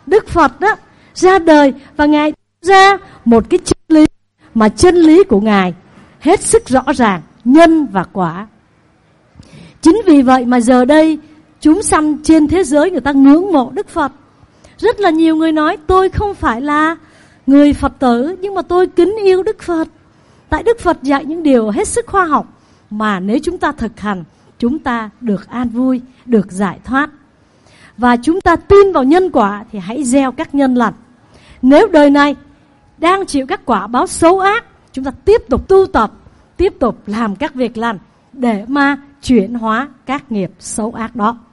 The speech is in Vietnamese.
Đức Phật đó ra đời và Ngài ra một cái chân lý mà chân lý của Ngài hết sức rõ ràng, nhân và quả. Chính vì vậy mà giờ đây chúng sanh trên thế giới người ta ngưỡng mộ Đức Phật. Rất là nhiều người nói tôi không phải là người Phật tử nhưng mà tôi kính yêu Đức Phật. Tại Đức Phật dạy những điều hết sức khoa học mà nếu chúng ta thực hành, chúng ta được an vui, được giải thoát. Và chúng ta tin vào nhân quả thì hãy gieo các nhân lành. Nếu đời này đang chịu các quả báo xấu ác, chúng ta tiếp tục tu tập, tiếp tục làm các việc lành để mà chuyển hóa các nghiệp xấu ác đó.